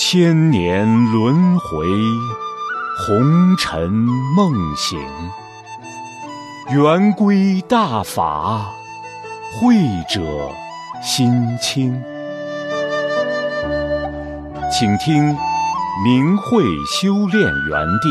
千年轮回，红尘梦醒。圆规大法，慧者心清。请听明慧修炼园地。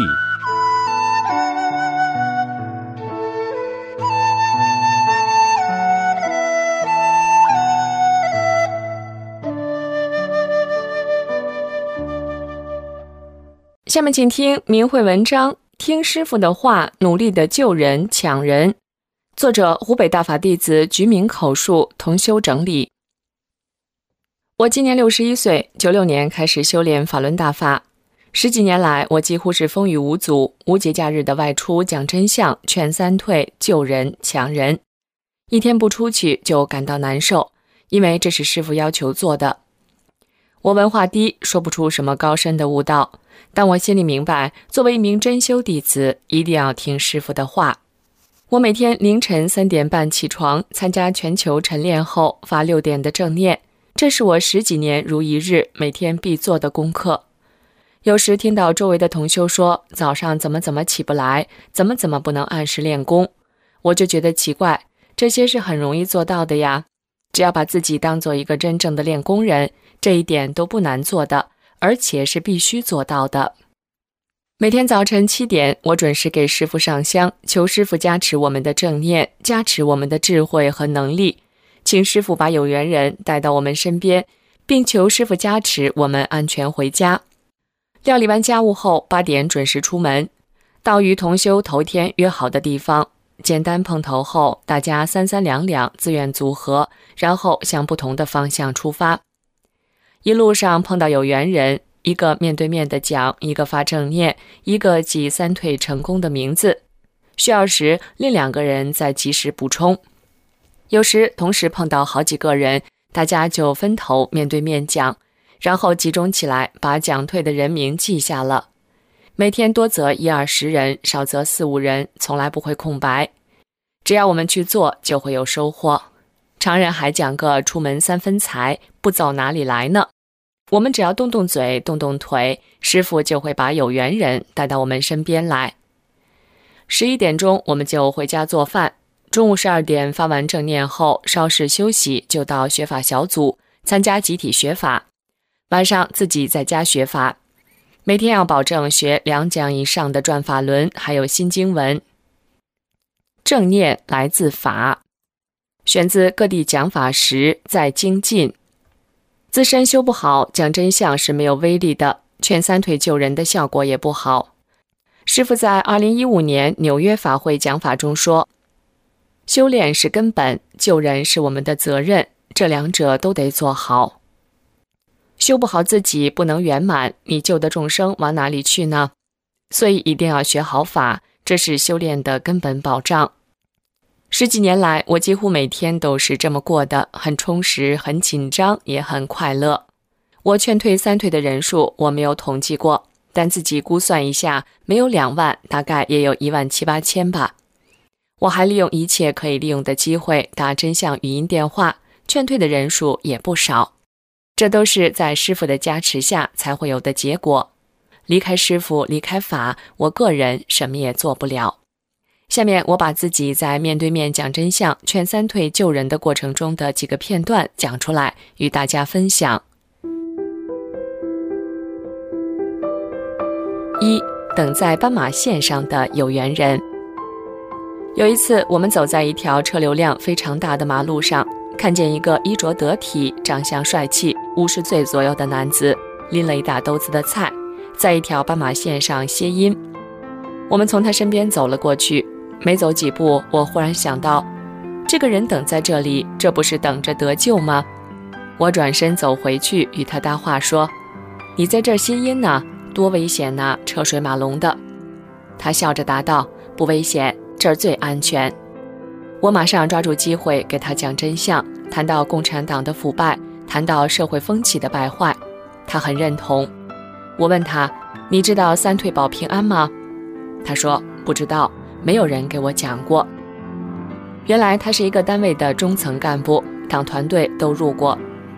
下面请听明慧文章，听师父的话，努力的救人抢人。作者湖北大法弟子菊明口述，同修整理。我今年61岁，96年开始修炼法轮大法。10几年来，我几乎是风雨无阻，无节假日的外出讲真相，劝三退，救人抢人。一天不出去就感到难受，因为这是师父要求做的。我文化低，说不出什么高深的悟道，但我心里明白，作为一名真修弟子，一定要听师父的话。我每天凌晨3点半起床，参加全球晨练后发6点的正念，这是我10几年如一日每天必做的功课。有时听到周围的同修说早上怎么起不来，怎么不能按时练功，我就觉得奇怪，这些是很容易做到的呀。只要把自己当做一个真正的练功人，这一点都不难做的，而且是必须做到的。每天早晨7点，我准时给师父上香，求师父加持我们的正念，加持我们的智慧和能力，请师父把有缘人带到我们身边，并求师父加持我们安全回家。料理完家务后，8点准时出门，到与同修头天约好的地方，简单碰头后，大家三两两自愿组合，然后向不同的方向出发。一路上碰到有缘人，一个面对面的讲，一个发正念，一个记三退成功的名字，需要时另2个人再及时补充。有时同时碰到好几个人，大家就分头面对面讲，然后集中起来把讲退的人名记下了。每天多则10-20人，少则4-5人，从来不会空白。只要我们去做，就会有收获。常人还讲个出门3分财，不走哪里来呢？我们只要动动嘴，动动腿，师父就会把有缘人带到我们身边来。11点钟我们就回家做饭，中午12点发完正念后，稍事休息就到学法小组参加集体学法，晚上自己在家学法。每天要保证学2讲以上的转法轮，还有新经文。正念来自法，选自各地讲法时在精进。自身修不好，讲真相是没有威力的，劝三退救人的效果也不好。师父在2015年纽约法会讲法中说，修炼是根本，救人是我们的责任，这2者都得做好。修不好自己不能圆满，你救的众生往哪里去呢？所以一定要学好法，这是修炼的根本保障。10几年来，我几乎每天都是这么过的，很充实，很紧张，也很快乐。我劝退三退的人数我没有统计过，但自己估算一下，没有2万，大概也有17000-8千吧。我还利用一切可以利用的机会打真相语音电话，劝退的人数也不少。这都是在师父的加持下才会有的结果。离开师父，离开法，我个人什么也做不了。下面我把自己在面对面讲真相、劝三退救人的过程中的几个片段讲出来，与大家分享。1. 等在斑马线上的有缘人。有一次，我们走在一条车流量非常大的马路上，看见一个衣着得体、长相帅气、50岁左右的男子，拎了一大兜子的菜，在一条斑马线上歇阴。我们从他身边走了过去，没走几步，我忽然想到，这个人等在这里，这不是等着得救吗？我转身走回去，与他搭话说，你在这儿歇阴呢，多危险呐，车水马龙的。他笑着答道，不危险，这儿最安全。我马上抓住机会给他讲真相，谈到共产党的腐败，谈到社会风气的败坏，他很认同。我问他，你知道三退保平安吗？他说不知道，没有人给我讲过。原来他是一个单位的中层干部，党团队都入过。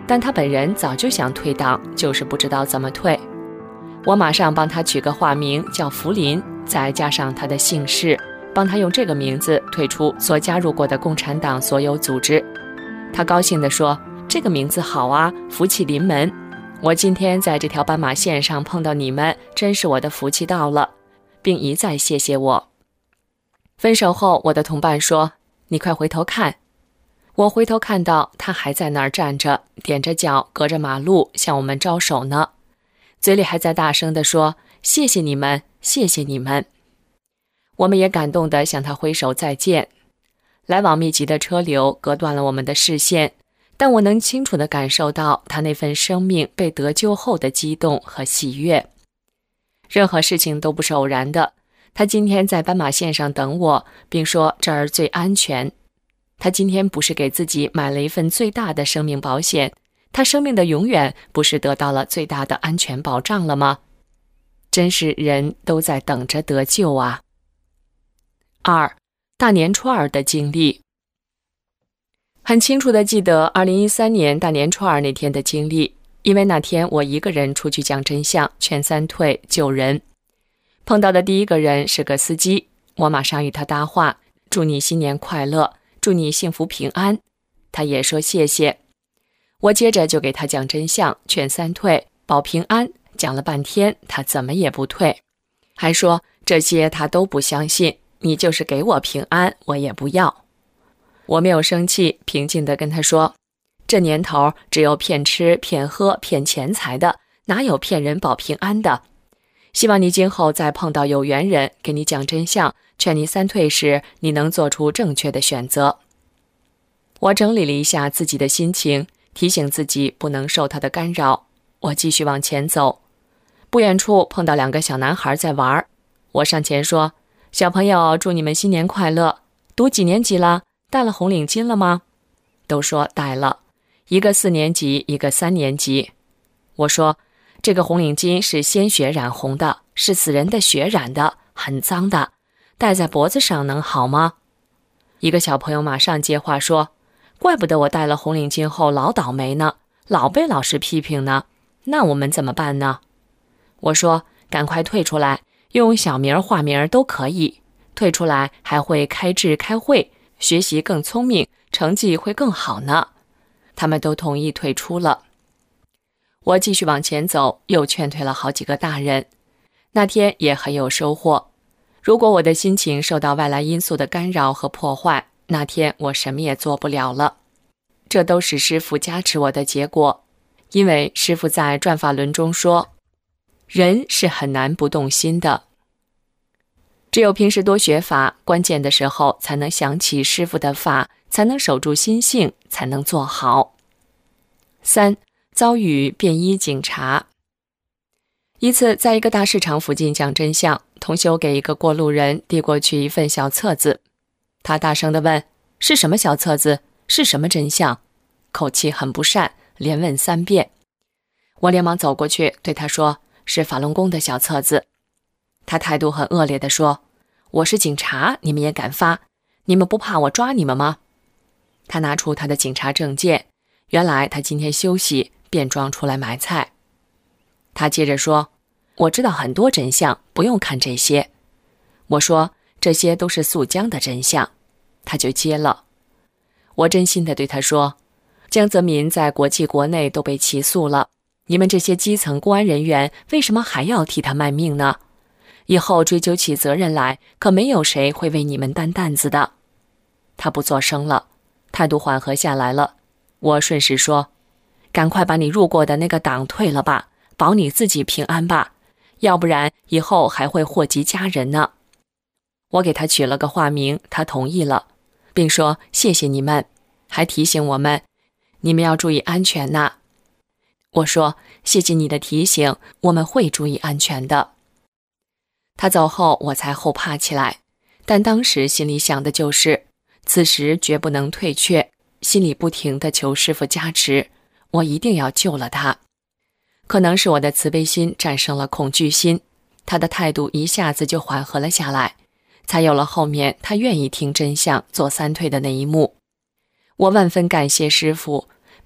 但他本人早就想退党，就是不知道怎么退。我马上帮他取个化名叫福林，再加上他的姓氏，帮他用这个名字退出所加入过的共产党所有组织。他高兴地说，这个名字好啊，福气临门。我今天在这条斑马线上碰到你们，真是我的福气到了，并一再谢谢我。分手后，我的同伴说，你快回头看。我回头看到他还在那儿站着，踮着脚，隔着马路向我们招手呢，嘴里还在大声地说，谢谢你们，谢谢你们。我们也感动地向他挥手再见。来往密集的车流隔断了我们的视线，但我能清楚地感受到他那份生命被得救后的激动和喜悦。任何事情都不是偶然的，他今天在斑马线上等我，并说这儿最安全。他今天不是给自己买了一份最大的生命保险，他生命的永远不是得到了最大的安全保障了吗？真是人都在等着得救啊。2. 大年初二的经历。很清楚地记得2013年大年初二那天的经历，因为那天我一个人出去讲真相，劝三退救人。碰到的第一个人是个司机，我马上与他搭话，祝你新年快乐，祝你幸福平安。他也说谢谢。我接着就给他讲真相，劝三退，保平安，讲了半天，他怎么也不退，还说这些他都不相信，你就是给我平安，我也不要。我没有生气，平静地跟他说，这年头只有骗吃骗喝骗钱财的，哪有骗人保平安的？希望你今后再碰到有缘人给你讲真相，劝你三退时，你能做出正确的选择。我整理了一下自己的心情，提醒自己不能受他的干扰。我继续往前走，不远处碰到2个小男孩在玩，我上前说，小朋友，祝你们新年快乐，读几年级了？戴了红领巾了吗？都说戴了，一个4年级，一个3年级。我说，这个红领巾是鲜血染红的，是死人的血染的，很脏的，戴在脖子上能好吗？一个小朋友马上接话说，怪不得我戴了红领巾后老倒霉呢，老被老师批评呢，那我们怎么办呢？我说，赶快退出来，用小名化名都可以，退出来还会开智开会，学习更聪明，成绩会更好呢。他们都同意退出了。我继续往前走，又劝退了好几个大人。那天也很有收获。如果我的心情受到外来因素的干扰和破坏，那天我什么也做不了了。这都是师父加持我的结果。因为师父在转法轮中说，人是很难不动心的。只有平时多学法，关键的时候才能想起师父的法，才能守住心性，才能做好。3. 遭遇便衣警察。一次在一个大市场附近讲真相，同修给一个过路人递过去一份小册子，他大声地问，是什么小册子？是什么真相？口气很不善，连问3遍。我连忙走过去对他说，是法轮功的小册子。他态度很恶劣地说，我是警察，你们也敢发？你们不怕我抓你们吗？他拿出他的警察证件，原来他今天休息，便装出来买菜。他接着说，我知道很多真相，不用看这些。我说，这些都是速江的真相。他就接了。我真心地对他说，江泽民在国际国内都被起诉了，你们这些基层公安人员为什么还要替他卖命呢？以后追究起责任来，可没有谁会为你们担担子的。他不作声了，态度缓和下来了。我顺势说，赶快把你入过的那个党退了吧，保你自己平安吧，要不然以后还会祸及家人呢。我给他取了个化名，他同意了，并说谢谢你们，还提醒我们，你们要注意安全呐。我说，谢谢你的提醒，我们会注意安全的。他走后，我才后怕起来，但当时心里想的就是，此时绝不能退却，心里不停地求师父加持，我一定要救了他。可能是我的慈悲心战胜了恐惧心，他的态度一下子就缓和了下来，才有了后面他愿意听真相做三退的那一幕。我万分感谢师父，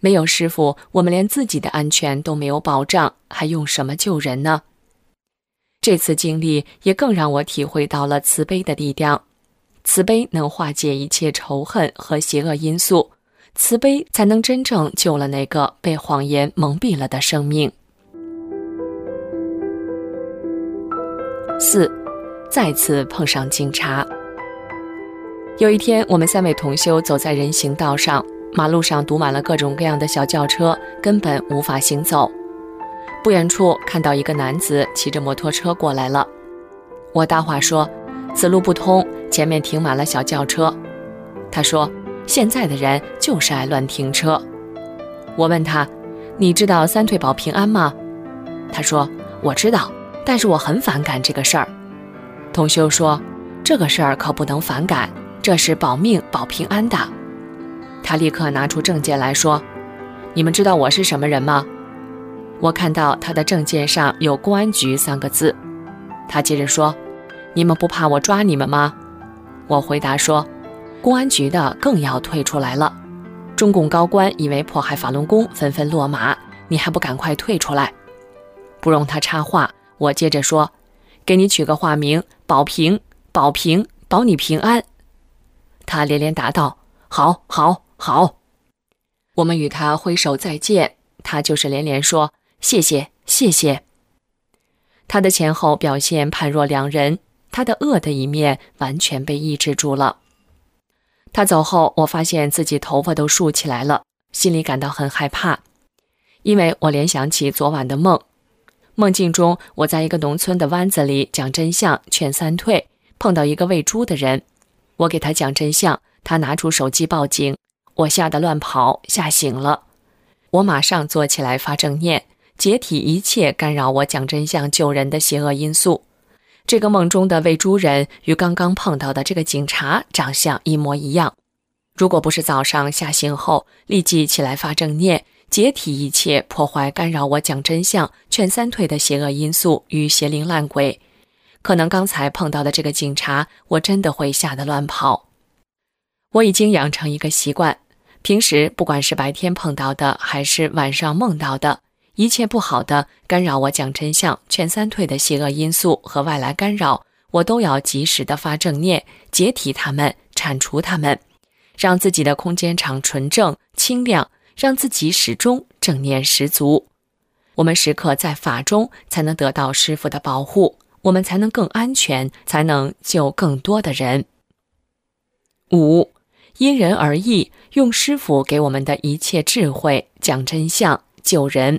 没有师父，我们连自己的安全都没有保障，还用什么救人呢？这次经历也更让我体会到了慈悲的力量。慈悲能化解一切仇恨和邪恶因素，慈悲才能真正救了那个被谎言蒙蔽了的生命。4. 再次碰上警察。有一天，我们3位同修走在人行道上，马路上堵满了各种各样的小轿车，根本无法行走。不远处看到一个男子骑着摩托车过来了，我搭话说：“此路不通，前面停满了小轿车。”他说：“现在的人就是爱乱停车。”我问他：“你知道3退保平安吗？”他说：“我知道，但是我很反感这个事儿。”同修说：“这个事儿可不能反感，这是保命保平安的。”他立刻拿出证件来说：“你们知道我是什么人吗？”我看到他的证件上有公安局3个字。他接着说：“你们不怕我抓你们吗？”我回答说：“公安局的更要退出来了，中共高官因为迫害法轮功纷纷落马，你还不赶快退出来？”不容他插话，我接着说：“给你取个化名，保平，保平，保你平安。”他连连答道：“好，好，好。”我们与他挥手再见，他就是连连说：“谢谢，谢谢。”他的前后表现判若两人，他的恶的一面完全被抑制住了。他走后，我发现自己头发都竖起来了，心里感到很害怕，因为我联想起昨晚的梦。梦境中，我在一个农村的湾子里讲真相，劝3退，碰到一个喂猪的人，我给他讲真相，他拿出手机报警，我吓得乱跑，吓醒了。我马上坐起来发正念，解体一切干扰我讲真相救人的邪恶因素。这个梦中的喂猪人与刚刚碰到的这个警察长相一模一样。如果不是早上吓醒后立即起来发正念，解体一切破坏干扰我讲真相劝3退的邪恶因素与邪灵烂鬼，可能刚才碰到的这个警察，我真的会吓得乱跑。我已经养成一个习惯，平时不管是白天碰到的还是晚上梦到的，一切不好的干扰我讲真相劝3退的邪恶因素和外来干扰，我都要及时的发正念，解体它们，铲除它们，让自己的空间场纯正清亮，让自己始终正念十足。我们时刻在法中，才能得到师父的保护，我们才能更安全，才能救更多的人。5. 因人而异，用师父给我们的一切智慧讲真相救人。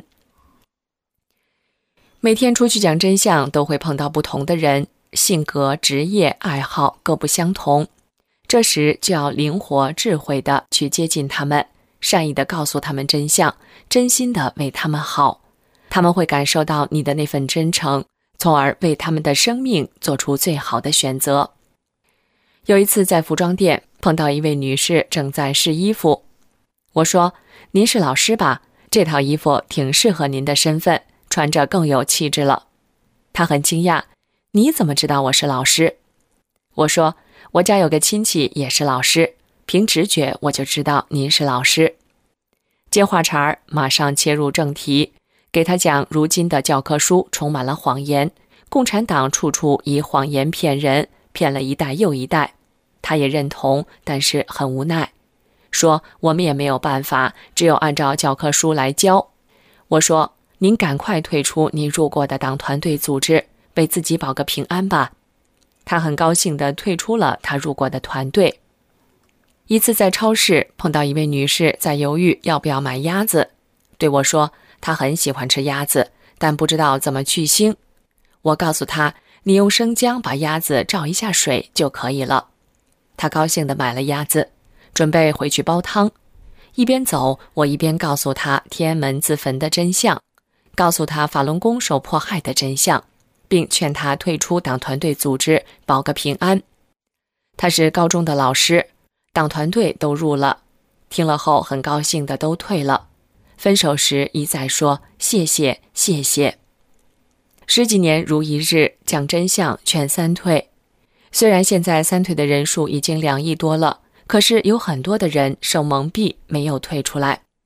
每天出去讲真相，都会碰到不同的人，性格、职业、爱好各不相同，这时就要灵活智慧地去接近他们，善意地告诉他们真相，真心地为他们好。他们会感受到你的那份真诚，从而为他们的生命做出最好的选择。有一次在服装店碰到一位女士正在试衣服，我说：“您是老师吧？这套衣服挺适合您的身份，穿着更有气质了。”她很惊讶：“你怎么知道我是老师？”我说：“我家有个亲戚也是老师，凭直觉我就知道您是老师。”接话茬儿，马上切入正题，给他讲如今的教科书充满了谎言，共产党处处以谎言骗人，骗了一代又一代。他也认同，但是很无奈，说我们也没有办法，只有按照教科书来教。我说：“您赶快退出您入过的党团队组织，为自己保个平安吧。”他很高兴地退出了他入过的团队。一次在超市碰到一位女士在犹豫要不要买鸭子，对我说她很喜欢吃鸭子，但不知道怎么去腥。我告诉她，你用生姜把鸭子焯一下水就可以了。她高兴地买了鸭子，准备回去煲汤。一边走，我一边告诉她天安门自焚的真相，告诉她法轮功受迫害的真相，并劝她退出党团队组织，保个平安。她是高中的老师，党团队都入了，听了后很高兴的都退了。分手时一再说谢谢谢谢。10几年如一日，讲真相劝3退。虽然现在3退的人数已经2亿多了，可是有很多的人受蒙蔽，没有退出来。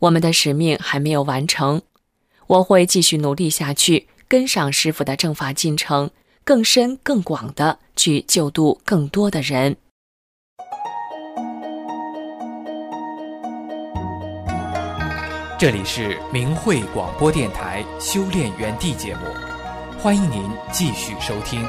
我们的使命还没有完成。我会继续努力下去，跟上师父的正法进程，更深更广地去救度更多的人。 这里是明慧广播电台修炼园地节目，欢迎您继续收听。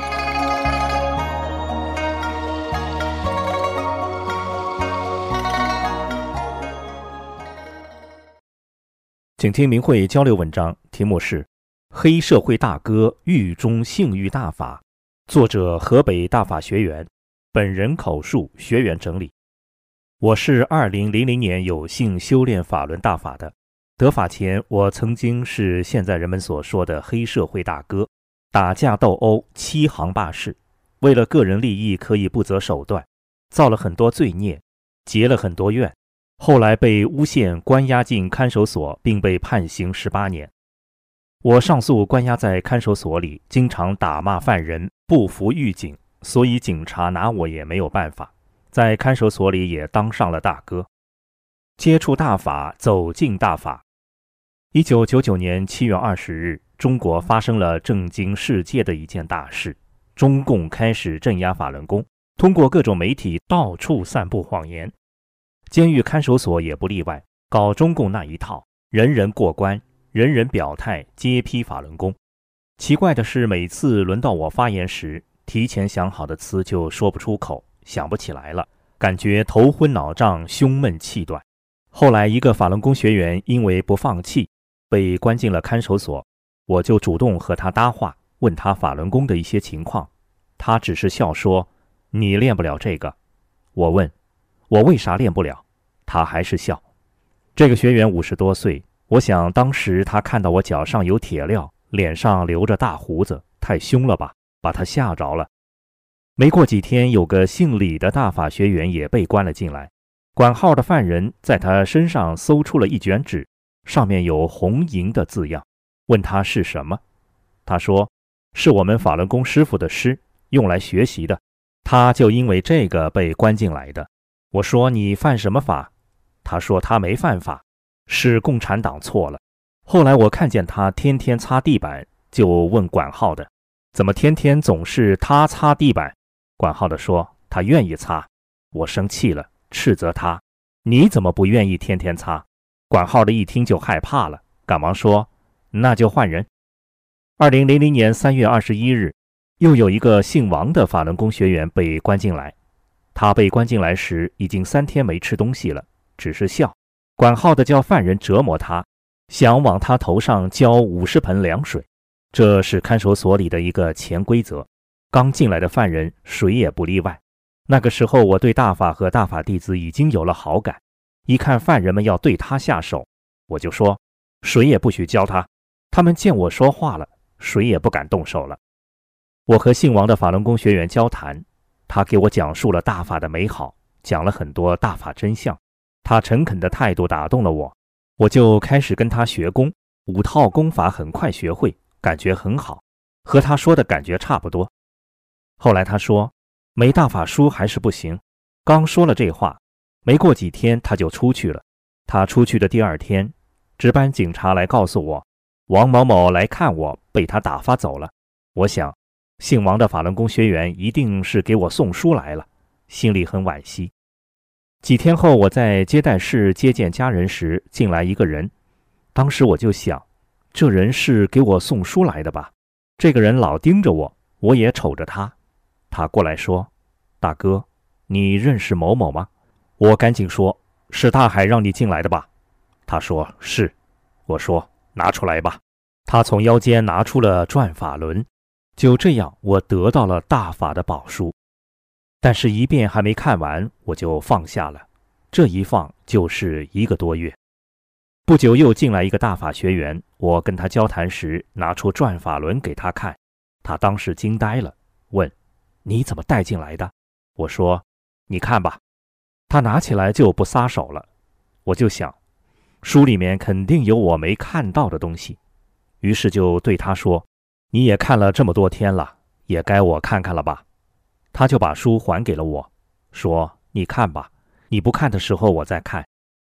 请听明慧交流文章，题目是《黑社会大哥狱中性欲大法》，作者河北大法学员，本人口述，学员整理。我是2000年有幸修炼法轮大法的，得法前我曾经是现在人们所说的黑社会大哥，打架斗殴，欺行霸市，为了个人利益可以不择手段，造了很多罪孽，结了很多怨，后来被诬陷关押进看守所，并被判刑18年。我上诉关押在看守所里，经常打骂犯人，不服狱警，所以警察拿我也没有办法，在看守所里也当上了大哥。接触大法，走进大法。1999年7月20日，中国发生了震惊世界的一件大事，中共开始镇压法轮功，通过各种媒体到处散布谎言。监狱看守所也不例外，搞中共那一套，人人过关，人人表态，皆批法轮功。奇怪的是，每次轮到我发言时，提前想好的词就说不出口，想不起来了，感觉头昏脑胀，胸闷气短。后来一个法轮功学员因为不放弃，被关进了看守所，我就主动和他搭话，问他法轮功的一些情况。他只是笑说：“你练不了这个。”我问：“我为啥练不了？”他还是笑。这个学员50多岁，我想当时他看到我脚上有铁镣，脸上留着大胡子，太凶了吧，把他吓着了。没过几天，有个姓李的大法学员也被关了进来，管号的犯人在他身上搜出了一卷纸，上面有红银的字样，问他是什么。他说是我们法轮功师傅的诗，用来学习的，他就因为这个被关进来的。我说你犯什么法？他说他没犯法，是共产党错了。后来我看见他天天擦地板，就问管号的，怎么天天总是他擦地板？管号的说他愿意擦。我生气了，斥责他，你怎么不愿意天天擦？管号的一听就害怕了，赶忙说那就换人。2000年3月21日，又有一个姓王的法轮功学员被关进来。他被关进来时已经3天没吃东西了，只是笑。管号的叫犯人折磨他，想往他头上浇50盆凉水，这是看守所里的一个潜规则。刚进来的犯人谁也不例外。那个时候我对大法和大法弟子已经有了好感，一看犯人们要对他下手，我就说谁也不许教他。他们见我说话了，谁也不敢动手了。我和姓王的法轮功学员交谈，他给我讲述了大法的美好，讲了很多大法真相。他诚恳的态度打动了我，我就开始跟他学功，5套功法很快学会，感觉很好，和他说的感觉差不多。后来他说没大法书还是不行，刚说了这话，没过几天他就出去了。他出去的第2天，值班警察来告诉我，王某某来看我，被他打发走了。我想姓王的法轮功学员一定是给我送书来了，心里很惋惜。几天后，我在接待室接见家人时，进来一个人。当时我就想，这人是给我送书来的吧？这个人老盯着我，我也瞅着他。他过来说，大哥，你认识某某吗？我赶紧说，是大海让你进来的吧？他说是。我说拿出来吧。他从腰间拿出了转法轮。就这样，我得到了大法的宝书。但是一遍还没看完，我就放下了。这一放就是1个多月。不久又进来一个大法学员，我跟他交谈时，拿出转法轮给他看，他当时惊呆了，问你怎么带进来的？我说你看吧。他拿起来就不撒手了。我就想，书里面肯定有我没看到的东西，于是就对他说，你也看了这么多天了，也该我看看了吧。他就把书还给了我，说你看吧，你不看的时候我再看。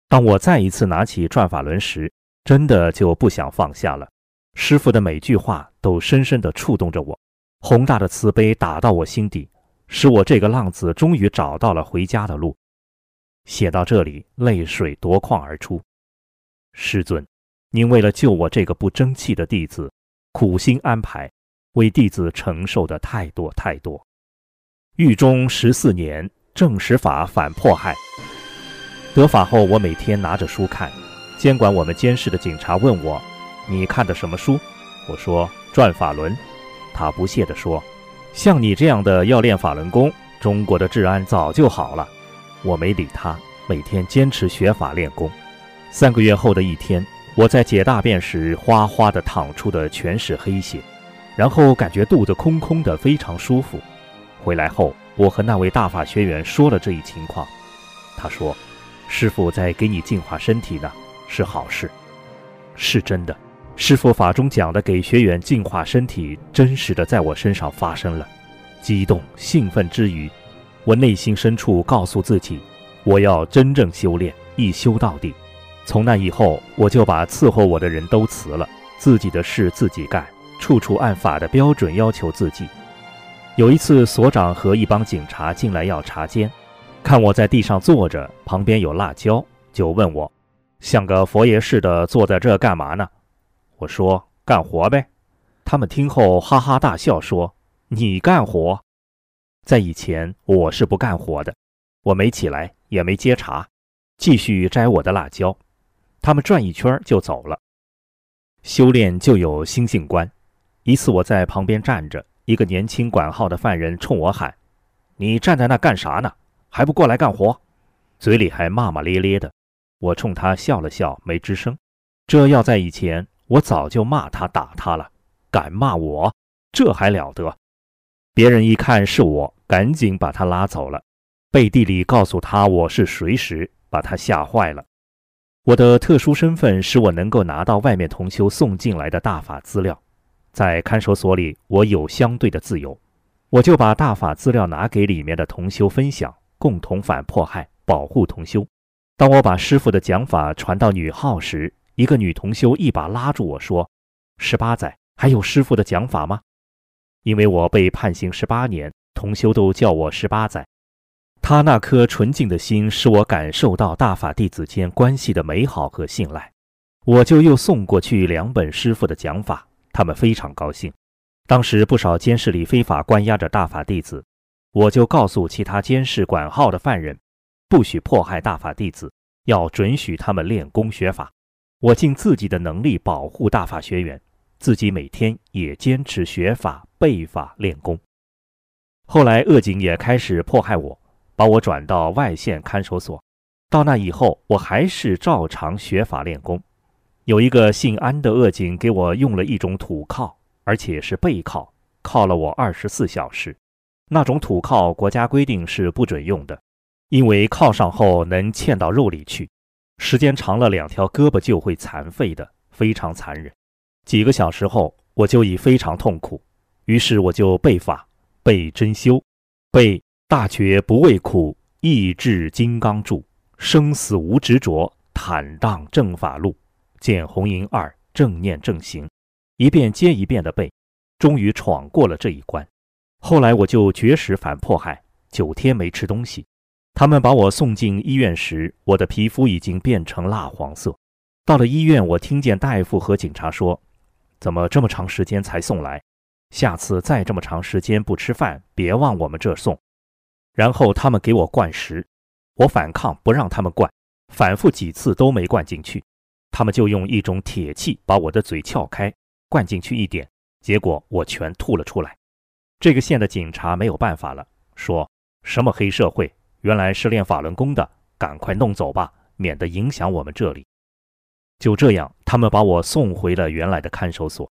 当我再一次拿起转法轮时，真的就不想放下了。师父的每句话都深深地触动着我，宏大的慈悲打到我心底，使我这个浪子终于找到了回家的路。写到这里，泪水夺眶而出。师尊，您为了救我这个不争气的弟子，苦心安排，为弟子承受的太多太多。狱中14年，正实法反迫害。得法后，我每天拿着书看。监管我们监视的警察问我：“你看的什么书？”我说：“转法轮。”他不屑地说：“像你这样的要练法轮功，中国的治安早就好了。”我没理他，每天坚持学法练功。3个月后的一天，我在解大便时哗哗地淌出的全是黑血，然后感觉肚子空空的，非常舒服。回来后，我和那位大法学员说了这一情况。他说：“师父在给你净化身体呢，是好事。”是真的，师父法中讲的给学员净化身体，真实的在我身上发生了。激动兴奋之余，我内心深处告诉自己，我要真正修炼，一修到底。从那以后，我就把伺候我的人都辞了，自己的事自己干，处处按法的标准要求自己。有一次，所长和一帮警察进来要查监，看我在地上坐着，旁边有辣椒，就问我：“像个佛爷似的坐在这干嘛呢？”我说：“干活呗。”他们听后哈哈大笑，说：“你干活？”在以前我是不干活的，我没起来，也没接茬，继续摘我的辣椒。他们转一圈就走了。修炼就有心性观。一次我在旁边站着，一个年轻管号的犯人冲我喊：“你站在那干啥呢？还不过来干活？”嘴里还骂骂咧咧的。我冲他笑了笑，没吱声。这要在以前，我早就骂他打他了，敢骂我，这还了得！别人一看是我，赶紧把他拉走了，背地里告诉他我是谁时，把他吓坏了。我的特殊身份使我能够拿到外面同修送进来的大法资料，在看守所里我有相对的自由，我就把大法资料拿给里面的同修分享，共同反迫害，保护同修。当我把师父的讲法传到女号时，一个女同修一把拉住我说：“18载，还有师父的讲法吗？”因为我被判刑18年，同修都叫我18载。他那颗纯净的心使我感受到大法弟子间关系的美好和信赖，我就又送过去2本师父的讲法，他们非常高兴。当时不少监视里非法关押着大法弟子，我就告诉其他监视管号的犯人，不许迫害大法弟子，要准许他们练功学法。我尽自己的能力保护大法学员，自己每天也坚持学法、背法、练功。后来恶警也开始迫害我，把我转到外县看守所。到那以后，我还是照常学法练功。有一个姓安的恶警给我用了一种土铐，而且是背铐，铐了我24小时。那种土铐国家规定是不准用的，因为铐上后能嵌到肉里去，时间长了2条胳膊就会残废的，非常残忍。几个小时后，我就已非常痛苦，于是我就背法，背真修，背大觉不畏苦，意志金刚柱，生死无执着，坦荡正法路，见红银2，正念正行，一遍接一遍的背，终于闯过了这一关。后来我就绝食反迫害，9天没吃东西。他们把我送进医院时，我的皮肤已经变成蜡黄色。到了医院，我听见大夫和警察说：“怎么这么长时间才送来？下次再这么长时间不吃饭，别往我们这儿送。”然后他们给我灌食，我反抗不让他们灌，反复几次都没灌进去。他们就用一种铁器把我的嘴撬开，灌进去一点，结果我全吐了出来。这个县的警察没有办法了，说什么黑社会，原来是练法轮功的，赶快弄走吧，免得影响我们这里。就这样，他们把我送回了原来的看守所。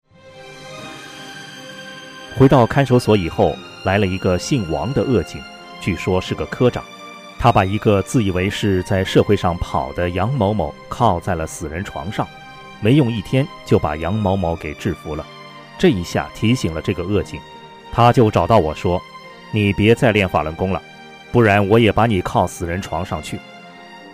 回到看守所以后，来了一个姓王的恶警，据说是个科长。他把一个自以为是在社会上跑的杨某某铐在了死人床上，没用1天就把杨某某给制服了。这一下提醒了这个恶警，他就找到我说：“你别再练法轮功了，不然我也把你铐死人床上去。”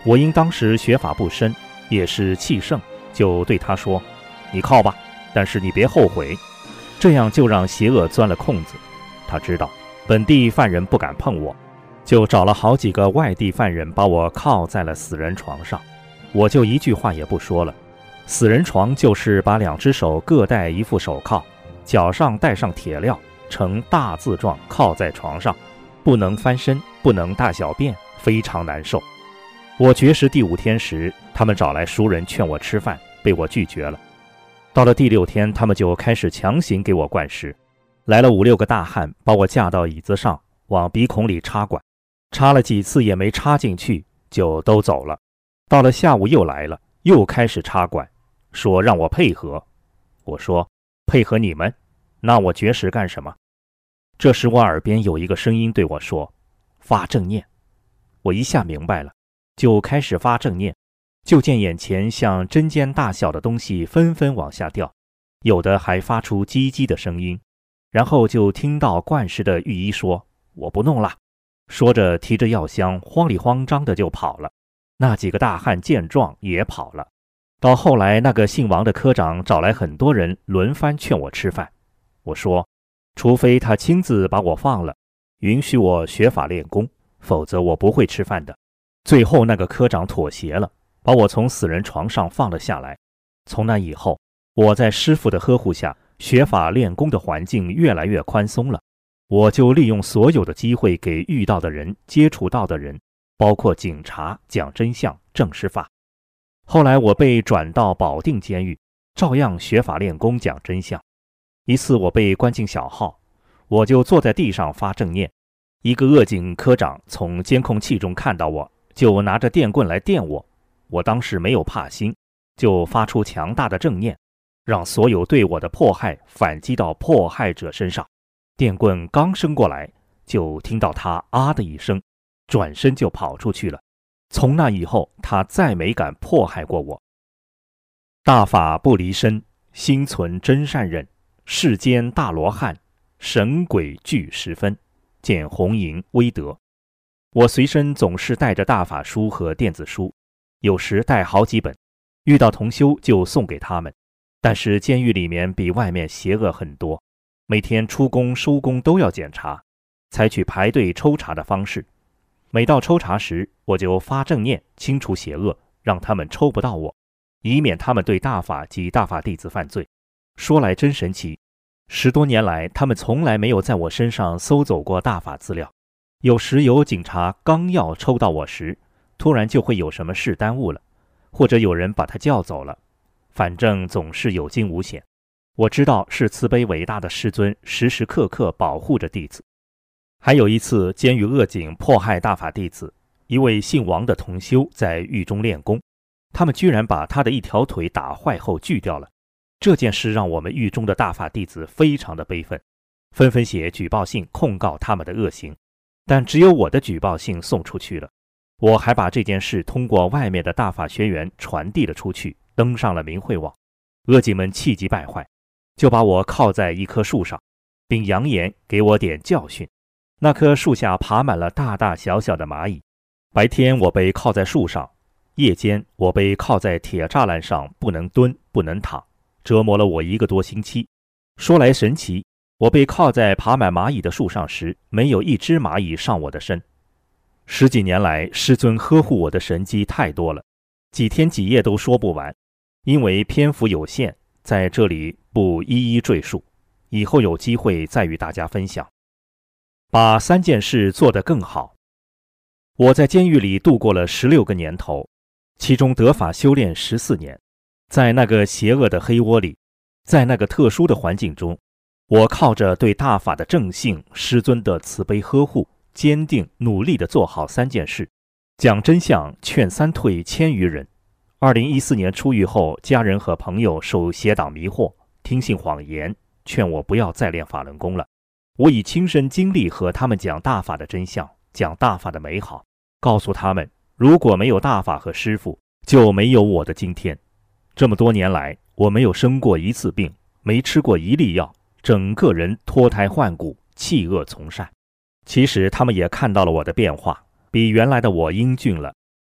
我因当时学法不深，也是气盛，就对他说：你靠吧，但是你别后悔。这样就让邪恶钻了空子。他知道本地犯人不敢碰我，就找了好几个外地犯人把我铐在了死人床上。我就一句话也不说了。死人床就是把2只手各戴一副手铐，脚上带上铁镣，呈大字状铐在床上，不能翻身，不能大小便，非常难受。我绝食第5天时，他们找来熟人劝我吃饭，被我拒绝了。到了第6天，他们就开始强行给我灌食，来了5、6个大汉，把我架到椅子上，往鼻孔里插管，插了几次也没插进去，就都走了。到了下午又来了，又开始插管，说让我配合。我说配合你们，那我绝食干什么？这时我耳边有一个声音对我说：发正念。我一下明白了，就开始发正念，就见眼前像针尖大小的东西纷纷往下掉，有的还发出叽叽的声音。然后就听到灌食的御医说：我不弄了，说着提着药箱慌里慌张的就跑了。那几个大汉见状也跑了。到后来，那个姓王的科长找来很多人轮番劝我吃饭。我说除非他亲自把我放了，允许我学法练功，否则我不会吃饭的。最后那个科长妥协了，把我从死人床上放了下来。从那以后，我在师父的呵护下，学法练功的环境越来越宽松了。我就利用所有的机会给遇到的人、接触到的人，包括警察，讲真相、正视法。后来我被转到保定监狱，照样学法练功，讲真相。一次我被关进小号，我就坐在地上发正念。一个恶警科长从监控器中看到我，就拿着电棍来电我。我当时没有怕心，就发出强大的正念，让所有对我的迫害反击到迫害者身上。电棍刚伸过来，就听到他啊的一声，转身就跑出去了。从那以后，他再没敢迫害过我。大法不离身，心存真善忍，世间大罗汉，神鬼俱十分，见红营威德。我随身总是带着大法书和电子书，有时带好几本，遇到同修就送给他们。但是监狱里面比外面邪恶很多，每天出工收工都要检查，采取排队抽查的方式。每到抽查时，我就发正念，清除邪恶，让他们抽不到我，以免他们对大法及大法弟子犯罪。说来真神奇，10多年来，他们从来没有在我身上搜走过大法资料。有时有警察刚要抽到我时，突然就会有什么事耽误了，或者有人把他叫走了，反正总是有惊无险。我知道是慈悲伟大的师尊时时刻刻保护着弟子。还有一次，监狱恶警迫害大法弟子，一位姓王的同修在狱中练功，他们居然把他的一条腿打坏后锯掉了。这件事让我们狱中的大法弟子非常的悲愤，纷纷写举报信控告他们的恶行。但只有我的举报信送出去了，我还把这件事通过外面的大法学员传递了出去，登上了明慧网。恶警们气急败坏，就把我铐在一棵树上，并扬言给我点教训。那棵树下爬满了大大小小的蚂蚁。白天我被铐在树上，夜间我被铐在铁栅栏上，不能蹲，不能躺，折磨了我1个多星期。说来神奇，我被铐在爬满蚂蚁的树上时，没有一只蚂蚁上我的身。10几年来，师尊呵护我的神迹太多了，几天几夜都说不完。因为篇幅有限，在这里不一一赘述，以后有机会再与大家分享。把3件事做得更好。我在监狱里度过了16个年头，其中得法修炼14年。在那个邪恶的黑窝里，在那个特殊的环境中，我靠着对大法的正信、师尊的慈悲呵护，坚定努力地做好3件事，讲真相，劝3退1000余人。2014年出狱后，家人和朋友受邪党迷惑，听信谎言，劝我不要再练法轮功了。我以亲身经历和他们讲大法的真相，讲大法的美好，告诉他们，如果没有大法和师父，就没有我的今天。这么多年来，我没有生过1次病，没吃过1粒药，整个人脱胎换骨，弃恶从善。其实他们也看到了我的变化，比原来的我英俊了。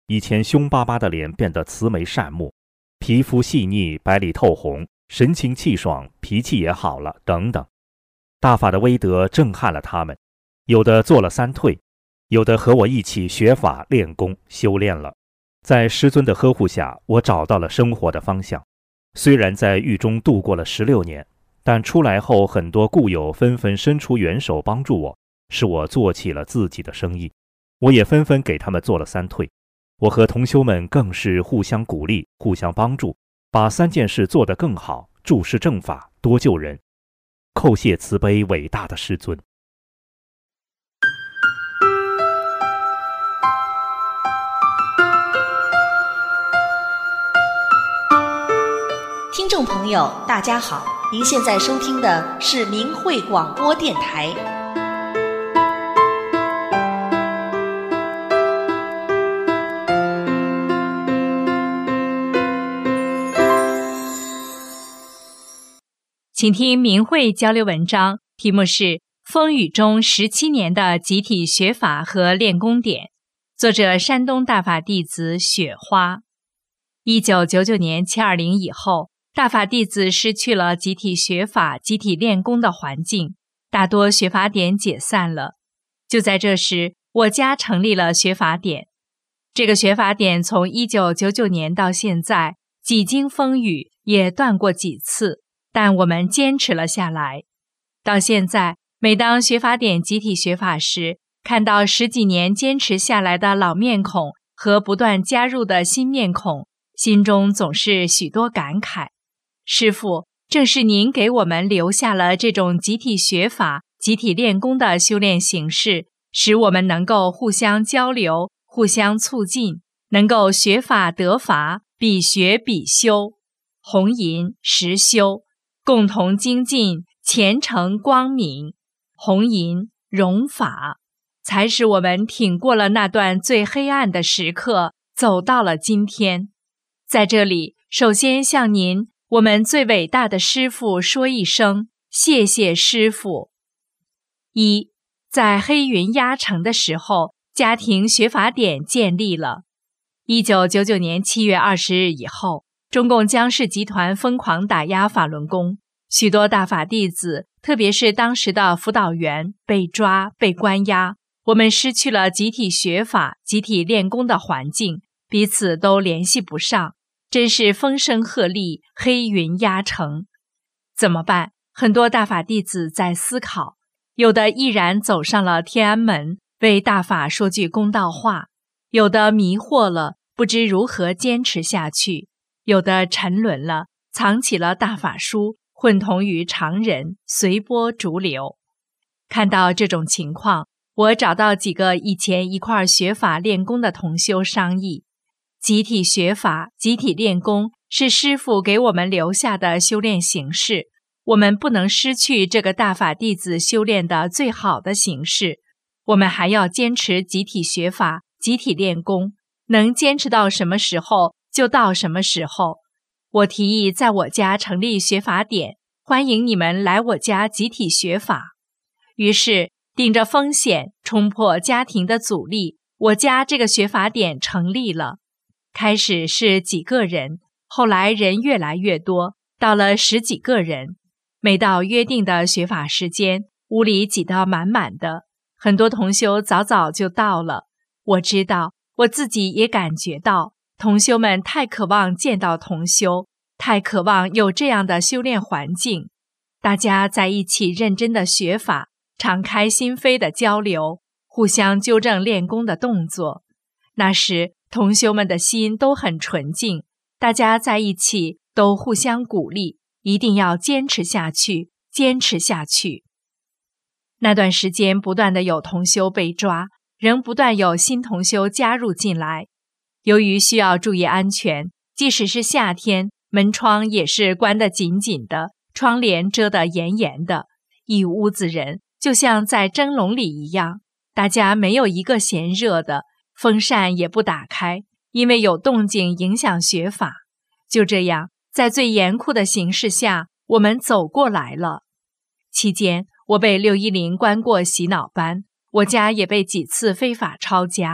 以前凶巴巴的脸变得慈眉善目，皮肤细腻，白里透红，神清气爽，脾气也好了，等等。大法的威德震撼了他们，有的做了3退，有的和我一起学法练功修炼了。在师尊的呵护下，我找到了生活的方向。虽然在狱中度过了16年，但出来后很多故友纷纷伸出援手帮助我，使我做起了自己的生意。我也纷纷给他们做了3退。我和同修们更是互相鼓励，互相帮助，把3件事做得更好，注释正法，多救人。叩谢慈悲伟大的师尊。 听众朋友大家好，您现在收听的是明慧广播电台。 请听明慧交流文章，题目是《风雨中17年的集体学法和练功点》，作者山东大法弟子雪花。1999年720以后，大法弟子失去了集体学法、集体练功的环境，大多学法点解散了。就在这时，我家成立了学法点。这个学法点从1999年到现在，几经风雨，也断过几次，但我们坚持了下来。到现在，每当学法点集体学法时，看到10几年坚持下来的老面孔和不断加入的新面孔，心中总是许多感慨。师父，正是您给我们留下了这种集体学法、集体练功的修炼形式，使我们能够互相交流、互相促进，能够学法得法，比学比修，弘淫实修，共同精进，前程光明。弘淫融法，才使我们挺过了那段最黑暗的时刻，走到了今天。在这里，首先向您，我们最伟大的师父说一声谢谢师父。1. 在黑云压城的时候，家庭学法点建立了。1999年7月20日以后，中共江氏集团疯狂打压法轮功，许多大法弟子，特别是当时的辅导员被抓、被关押，我们失去了集体学法、集体练功的环境，彼此都联系不上，真是风声鹤唳，黑云压城。怎么办？很多大法弟子在思考，有的毅然走上了天安门，为大法说句公道话；有的迷惑了，不知如何坚持下去；有的沉沦了，藏起了大法书，混同于常人，随波逐流。看到这种情况，我找到几个以前一块学法练功的同修商议，集体学法、集体练功是师父给我们留下的修炼形式，我们不能失去这个大法弟子修炼的最好的形式，我们还要坚持集体学法、集体练功，能坚持到什么时候就到什么时候。我提议在我家成立学法点，欢迎你们来我家集体学法。于是顶着风险，冲破家庭的阻力，我家这个学法点成立了。开始是几个人，后来人越来越多，到了10几个人。每到约定的学法时间，屋里挤得满满的，很多同修早早就到了。我知道，我自己也感觉到，同修们太渴望见到同修，太渴望有这样的修炼环境。大家在一起认真的学法，敞开心扉的交流，互相纠正练功的动作。那时同修们的心都很纯净，大家在一起都互相鼓励，一定要坚持下去，坚持下去。那段时间不断的有同修被抓，仍不断有新同修加入进来。由于需要注意安全，即使是夏天，门窗也是关得紧紧的，窗帘遮得严严的，一屋子人就像在蒸笼里一样，大家没有一个嫌热的，风扇也不打开，因为有动静影响学法。就这样，在最严酷的形势下，我们走过来了。期间，我被610关过洗脑班，我家也被几次非法抄家。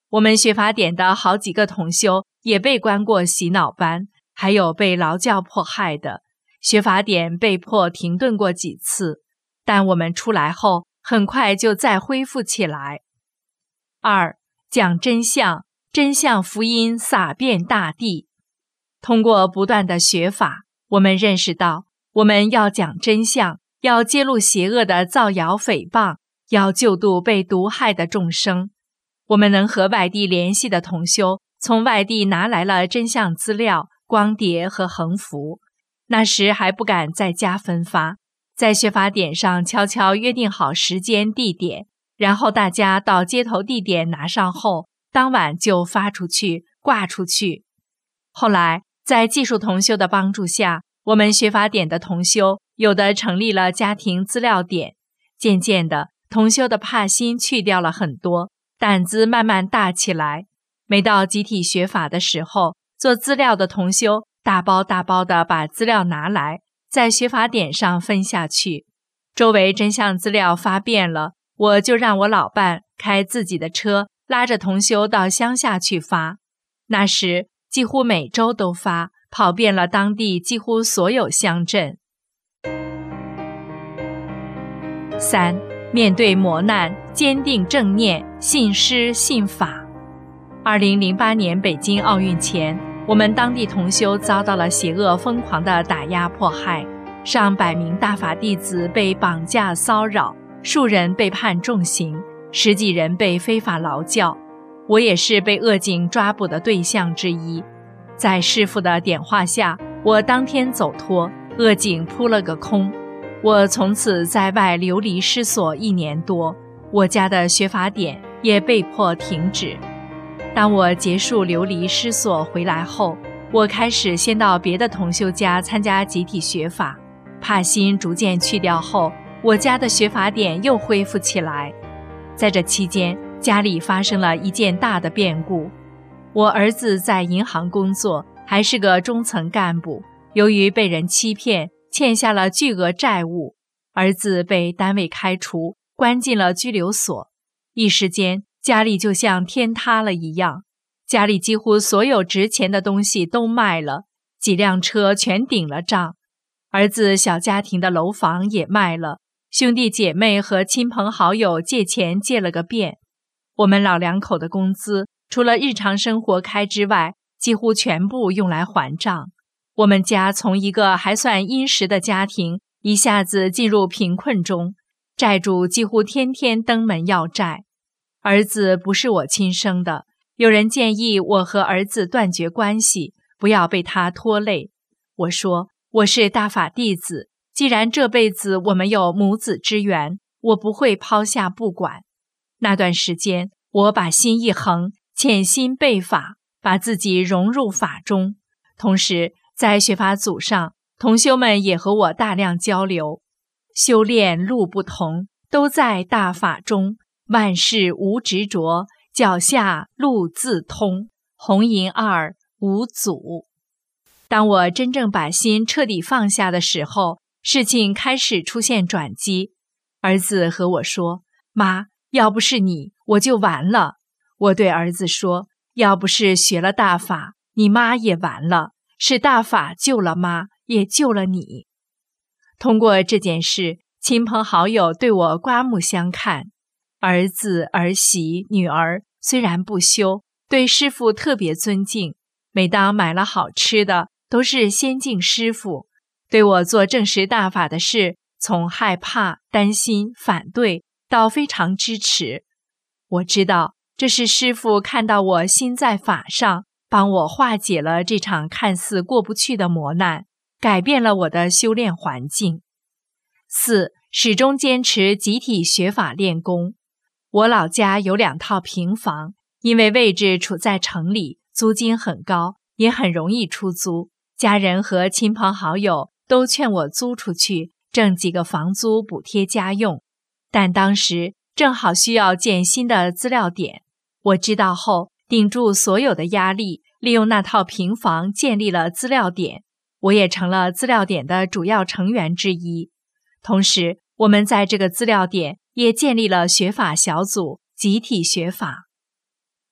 我们学法典的好几个同修也被关过洗脑班，还有被劳教迫害的，学法典被迫停顿过几次，但我们出来后很快就再恢复起来。2. 讲真相，真相福音洒遍大地。通过不断的学法，我们认识到我们要讲真相，要揭露邪恶的造谣诽谤，要救度被毒害的众生。我们能和外地联系的同修从外地拿来了真相资料、光碟和横幅，那时还不敢在家分发，在学法典上悄悄约定好时间地点，然后大家到接头地点拿上后，当晚就发出去挂出去。后来在技术同修的帮助下，我们学法典的同修有的成立了家庭资料点，渐渐的同修的怕心去掉了很多，胆子慢慢大起来。每到集体学法的时候，做资料的同修大包大包的把资料拿来，在学法典上分下去。周围真相资料发遍了，我就让我老伴开自己的车，拉着同修到乡下去发。那时几乎每周都发，跑遍了当地几乎所有乡镇。3. 面对磨难，坚定正念，信师信法。2008年北京奥运前，我们当地同修遭到了邪恶疯狂的打压迫害，上百名大法弟子被绑架骚扰，数人被判重刑，10几人被非法劳教。我也是被恶警抓捕的对象之一。在师父的点化下，我当天走脱，恶警扑了个空。我从此在外流离失所1年多，我家的学法典也被迫停止。当我结束流离失所回来后，我开始先到别的同修家参加集体学法，怕心逐渐去掉后，我家的学法典又恢复起来。在这期间，家里发生了一件大的变故。我儿子在银行工作，还是个中层干部，由于被人欺骗，欠下了巨额债务，儿子被单位开除，关进了拘留所。一时间，家里就像天塌了一样，家里几乎所有值钱的东西都卖了，几辆车全顶了账，儿子小家庭的楼房也卖了，兄弟姐妹和亲朋好友借钱借了个遍。我们老两口的工资，除了日常生活开支外，几乎全部用来还账。我们家从一个还算殷实的家庭，一下子进入贫困中，债主几乎天天登门要债。儿子不是我亲生的，有人建议我和儿子断绝关系，不要被他拖累。我说，我是大法弟子，既然这辈子我们有母子之缘，我不会抛下不管。那段时间，我把心一横，潜心背法，把自己融入法中。同时，在学法组上，同修们也和我大量交流。修炼路不同，都在大法中，万事无执着，脚下路自通，红银二无阻。当我真正把心彻底放下的时候，事情开始出现转机。儿子和我说，妈，要不是你，我就完了。我对儿子说，要不是学了大法，你妈也完了，是大法救了妈，也救了你。通过这件事，亲朋好友对我刮目相看。儿子、儿媳、女儿虽然不修，对师父特别尊敬，每当买了好吃的，都是先敬师父。对我做证实大法的事，从害怕、担心、反对，到非常支持。我知道，这是师父看到我心在法上，帮我化解了这场看似过不去的磨难，改变了我的修炼环境。4. 始终坚持集体学法练功。我老家有2套平房，因为位置处在城里，租金很高，也很容易出租。家人和亲朋好友都劝我租出去，挣几个房租补贴家用。但当时正好需要建新的资料点，我知道后，顶住所有的压力，利用那套平房建立了资料点，我也成了资料点的主要成员之一。同时，我们在这个资料点也建立了学法小组，集体学法。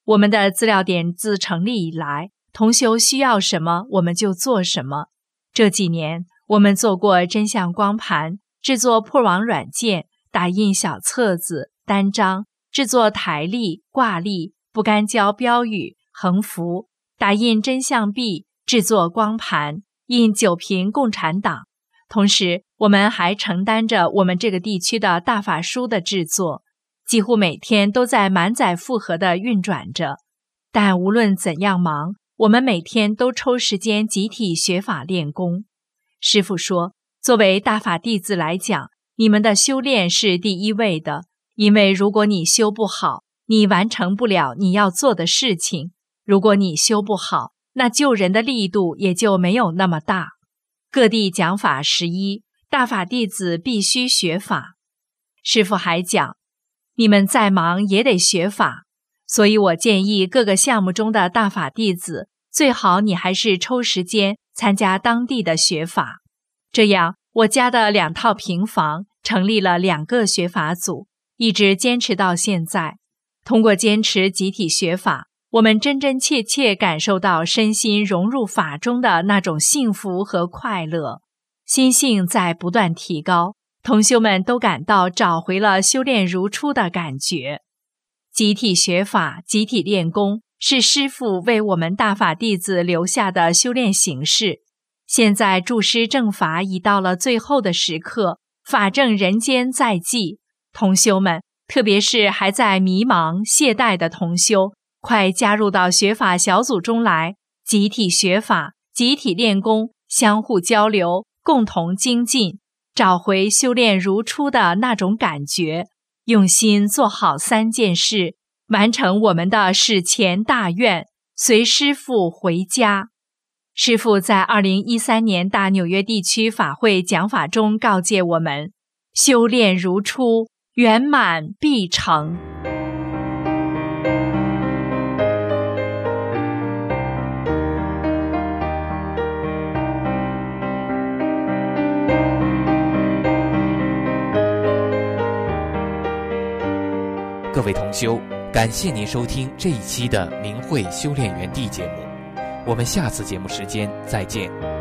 我们的资料点自成立以来，同修需要什么我们就做什么。这几年我们做过真相光盘，制作破网软件，打印小册子、单张，制作台历、挂历、不干胶标语、横幅，打印真相币，制作光盘，印9瓶共产党。同时我们还承担着我们这个地区的大法书的制作，几乎每天都在满载负荷地运转着。但无论怎样忙，我们每天都抽时间集体学法练功。师父说，作为大法弟子来讲，你们的修炼是第一位的，因为如果你修不好，你完成不了你要做的事情。如果你修不好，那救人的力度也就没有那么大。各地讲法11，大法弟子必须学法。师父还讲，你们再忙也得学法，所以我建议各个项目中的大法弟子，最好你还是抽时间参加当地的学法。这样我家的2套平房成立了2个学法组，一直坚持到现在。通过坚持集体学法，我们真真切切感受到身心融入法中的那种幸福和快乐，心性在不断提高，同修们都感到找回了修炼如初的感觉。集体学法、集体练功是师父为我们大法弟子留下的修炼形式。现在助师正法已到了最后的时刻，法正人间在即，同修们，特别是还在迷茫懈怠的同修，快加入到学法小组中来，集体学法，集体练功，相互交流，共同精进，找回修炼如初的那种感觉，用心做好3件事，完成我们的史前大愿，随师父回家。师父在2013年大纽约地区法会讲法中告诫我们，修炼如初，圆满必成。 各位同修，感谢您收听这一期的明慧修炼园地节目，我们下次节目时间再见。